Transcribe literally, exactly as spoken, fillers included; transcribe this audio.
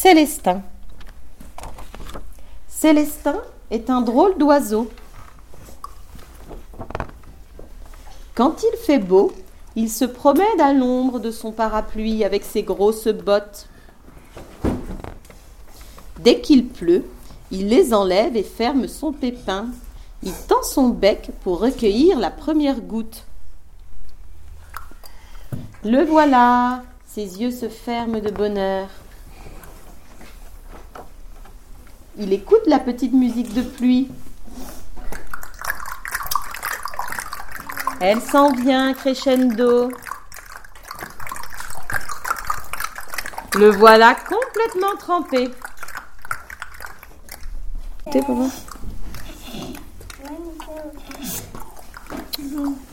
Célestin. Célestin est un drôle d'oiseau. Quand il fait beau, il se promène à l'ombre de son parapluie avec ses grosses bottes. Dès qu'il pleut, il les enlève et ferme son pépin. Il tend son bec pour recueillir la première goutte. Le voilà, ses yeux se ferment de bonheur. Il écoute la petite musique de pluie. Elle s'en vient crescendo. Le voilà complètement trempé. T'es papa?